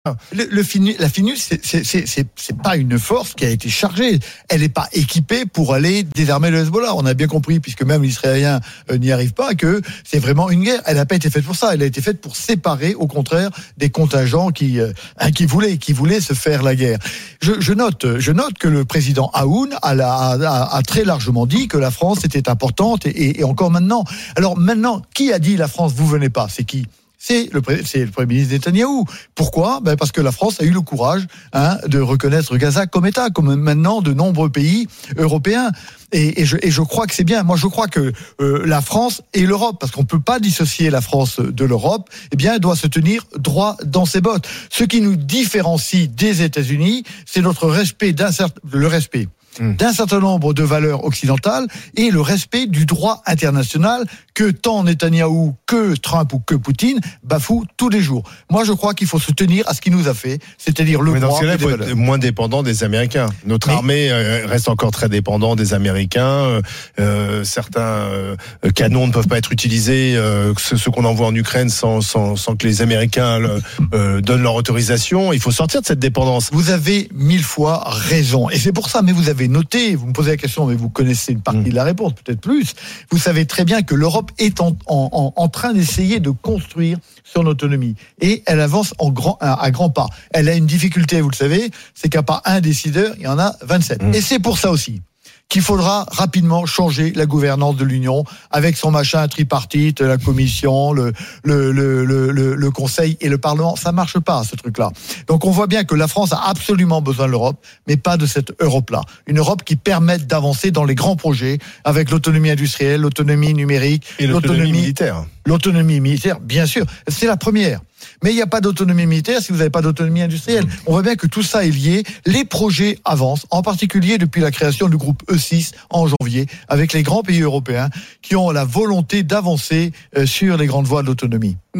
La FINUS, c'est pas une force qui a été chargée. Elle n'est pas équipée pour aller désarmer le Hezbollah. On a bien compris, puisque même les Israéliens n'y arrivent pas, que c'est vraiment une guerre. Elle n'a pas été faite pour ça. Elle a été faite pour séparer, au contraire, des contingents qui voulaient se faire la guerre. Je note que le président Aoun a très largement dit que la France était importante et encore maintenant. Alors maintenant, qui a dit la France, vous venez pas? C'est qui? C'est le Premier ministre Netanyahou. Pourquoi? Parce que la France a eu le courage de reconnaître Gaza comme État, comme maintenant de nombreux pays européens. Et je crois que c'est bien. Moi, je crois que la France et l'Europe, parce qu'on ne peut pas dissocier la France de l'Europe, eh bien, elle doit se tenir droit dans ses bottes. Ce qui nous différencie des États-Unis, c'est notre respect d'un certain nombre de valeurs occidentales et le respect du droit international que tant Netanyahou, que Trump ou que Poutine bafouent tous les jours. Moi, je crois qu'il faut se tenir à ce qu'il nous a fait, c'est-à-dire le droit et les valeurs. Être moins dépendant des Américains. Notre armée reste encore très dépendante des Américains. Certains canons ne peuvent pas être utilisés, ceux qu'on envoie en Ukraine, sans que les Américains donnent leur autorisation. Il faut sortir de cette dépendance. Vous avez 1000 fois raison. Et c'est pour ça, mais vous avez noté, vous me posez la question, mais vous connaissez une partie de la réponse, peut-être plus. Vous savez très bien que l'Europe est en train d'essayer de construire son autonomie. Et elle avance à grands pas. Elle a une difficulté, vous le savez, c'est qu'il n'y a pas un décideur, il y en a 27. Et c'est pour ça aussi qu'il faudra rapidement changer la gouvernance de l'Union avec son machin tripartite, la Commission, le Conseil et le Parlement. Ça marche pas, ce truc-là. Donc on voit bien que la France a absolument besoin de l'Europe, mais pas de cette Europe-là. Une Europe qui permette d'avancer dans les grands projets avec l'autonomie industrielle, l'autonomie numérique et l'autonomie militaire. L'autonomie militaire, bien sûr, c'est la première. Mais il n'y a pas d'autonomie militaire si vous n'avez pas d'autonomie industrielle. On voit bien que tout ça est lié. Les projets avancent, en particulier depuis la création du groupe E6 en janvier, avec les grands pays européens qui ont la volonté d'avancer sur les grandes voies de l'autonomie.